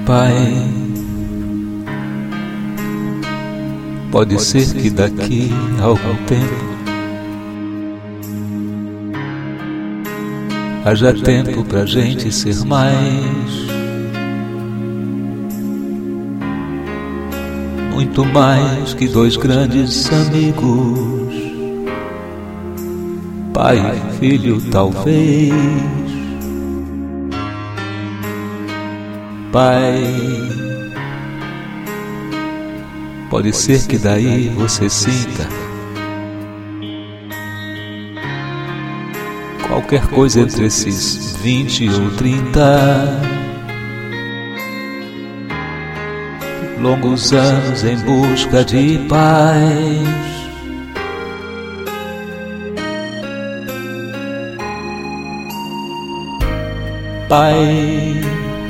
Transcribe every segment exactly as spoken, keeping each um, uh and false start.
Pai, pode ser que daqui a algum tempo haja tempo pra gente ser mais, muito mais que dois grandes amigos, pai e filho talvez. Pai, pode ser que daí você sinta qualquer coisa entre esses vinte ou trinta longos anos em busca de paz. Pai,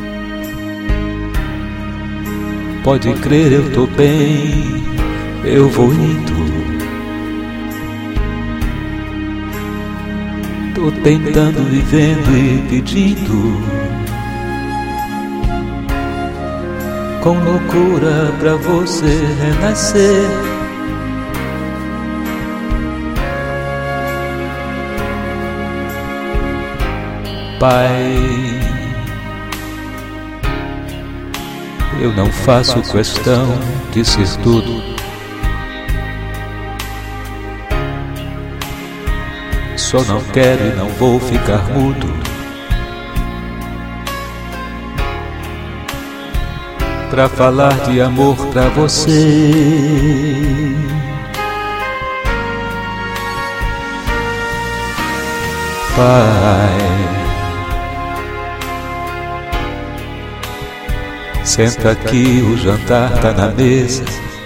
pode crer, eu tô bem, eu vou indo. Tô tentando, vivendo e pedindo, com loucura pra você renascer. Pai, eu não faço questão de ser tudo, só não quero e não vou ficar mudo. Pra falar de amor pra você. Pai, senta aqui, o jantar tá na mesa.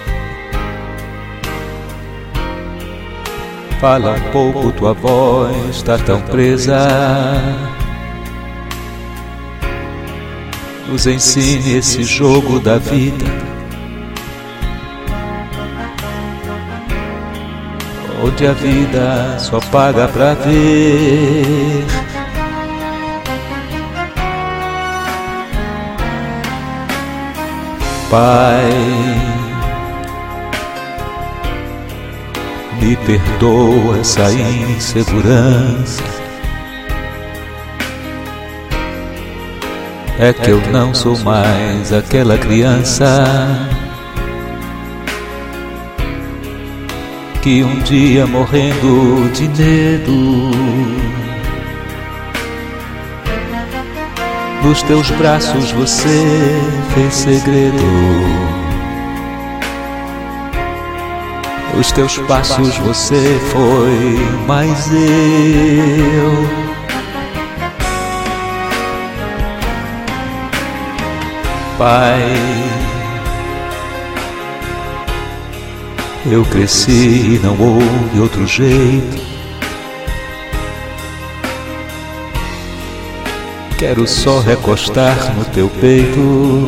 Fala um pouco, tua voz tá tão presa. Nos ensine esse jogo da vida, onde a vida só paga pra ver. Pai, me perdoa essa insegurança, é que eu não sou mais aquela criança que um dia, morrendo de medo, nos teus braços você fez segredo. Os teus passos você foi mais eu. Pai, eu cresci e não houve outro jeito. Quero só recostar no teu peito,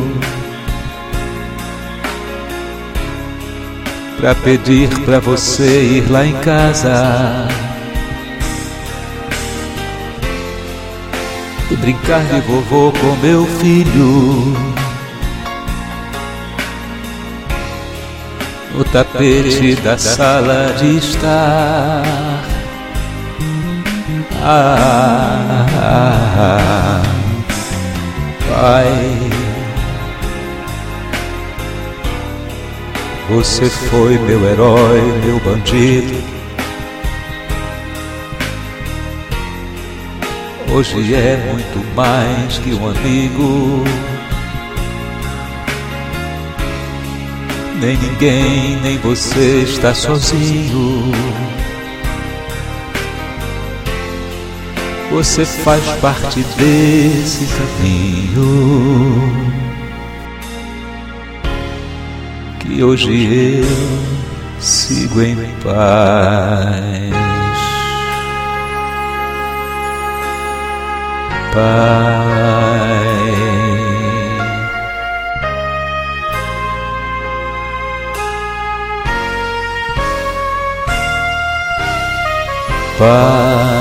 pra pedir pra você ir lá em casa e brincar de vovô com meu filho no tapete da sala de estar. Ah, ah, ah, Pai, você foi meu herói, meu bandido. Hoje é muito mais que um amigo. Nem ninguém, nem você está sozinho. Você faz parte desse caminho que hoje eu sigo em paz. Pai, Pai.